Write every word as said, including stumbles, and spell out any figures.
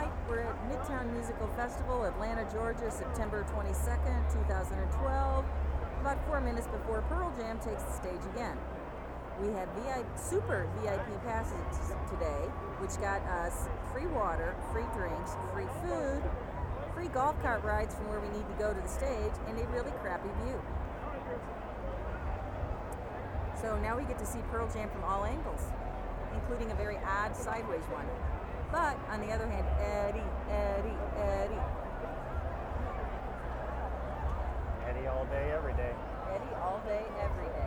tonight we're at Midtown Musical Festival, Atlanta, Georgia, September twenty-second, twenty twelve, about four minutes before Pearl Jam takes the stage again. We had V I P, super V I P passes today, which got us free water, free drinks, free food, free golf cart rides from where we need to go to the stage, and a really crappy view. So now we get to see Pearl Jam from all angles, including a very odd sideways one. But on the other hand, Eddie, Eddie, Eddie. Eddie all day, every day. Eddie all day, every day.